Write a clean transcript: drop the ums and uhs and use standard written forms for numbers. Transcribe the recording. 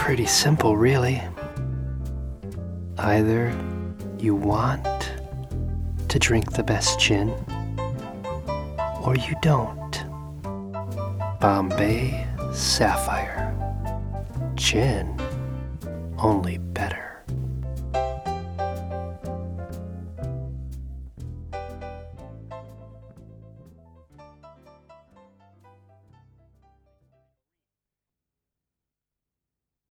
pretty simple, really. Either you want to drink the best gin, or you don't. Bombay Sapphire. Gin, only better.